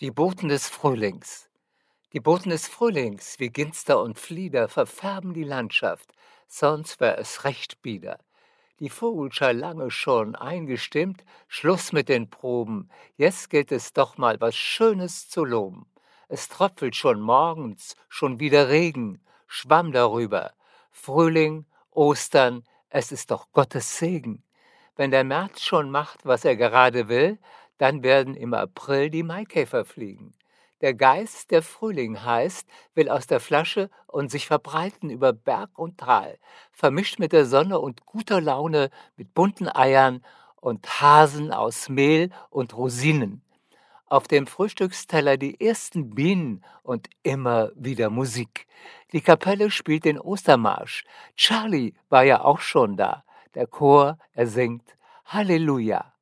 Die Boten des Frühlings. Die Boten des Frühlings, wie Ginster und Flieder, verfärben die Landschaft, sonst wär es recht bieder. Die Vogelschar lange schon eingestimmt, Schluss mit den Proben, jetzt gilt es doch mal was Schönes zu loben. Es tröpfelt schon morgens, schon wieder Regen, Schwamm darüber. Frühling, Ostern, es ist doch Gottes Segen. Wenn der März schon macht, was er gerade will, dann werden im April die Maikäfer fliegen. Der Geist, der Frühling heißt, will aus der Flasche und sich verbreiten über Berg und Tal, vermischt mit der Sonne und guter Laune, mit bunten Eiern und Hasen aus Mehl und Rosinen. Auf dem Frühstücksteller die ersten Bienen und immer wieder Musik. Die Kapelle spielt den Ostermarsch. Charlie war ja auch schon da. Der Chor, er singt Halleluja.